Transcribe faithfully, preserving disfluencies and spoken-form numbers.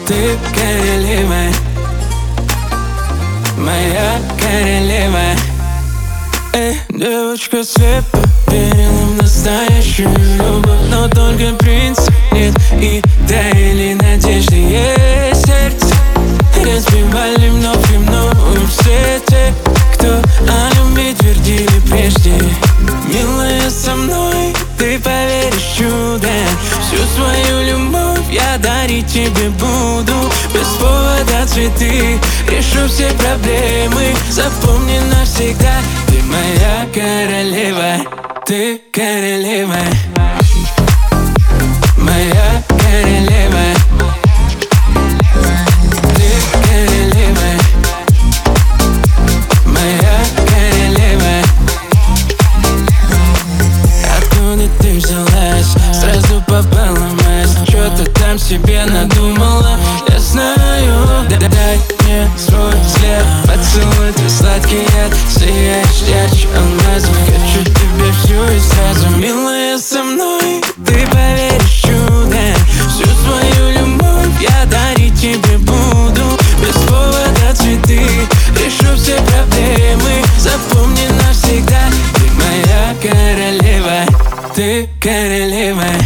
Ты королева, моя королева. Эй, девочка, свет поверила в настоящую любовь, но только принца нет и таяли надежды. Есть сердце, разбивали вновь и вновь все те, кто о любви твердили прежде. Милая, со мной ты поверишь в чудо. Всю свою любовь я дарить тебе буду. Без повода цветы, решу все проблемы. Запомни навсегда, ты моя королева. Ты королева, моя королева. Ты королева, моя королева. Откуда ты взялась? Сразу попала в мазь. Что-то там себе надумала. Я знаю, дай мне свой взгляд. Поцелуй твой сладкий яд. Сияешь ярче алмазов. Хочу тебе всю и сразу. Милая, со мной ты поверишь в чудо. Всю свою любовь я дарить тебе буду. Без повода цветы, решу все проблемы. Запомни навсегда, ты моя королева. Ты королева.